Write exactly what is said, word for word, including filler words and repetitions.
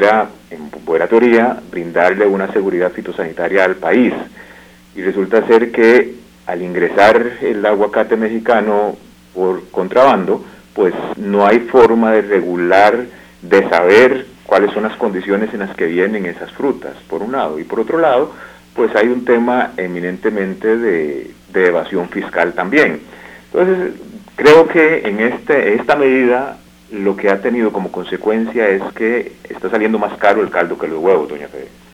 era, en buena teoría, brindarle una seguridad fitosanitaria al país. Y resulta ser que al ingresar el aguacate mexicano por contrabando, pues no hay forma de regular, de saber cuáles son las condiciones en las que vienen esas frutas, por un lado. Y por otro lado, pues hay un tema eminentemente de, de evasión fiscal también. Entonces, creo que en este, esta medida lo que ha tenido como consecuencia es que está saliendo más caro el caldo que los huevos, doña Fede.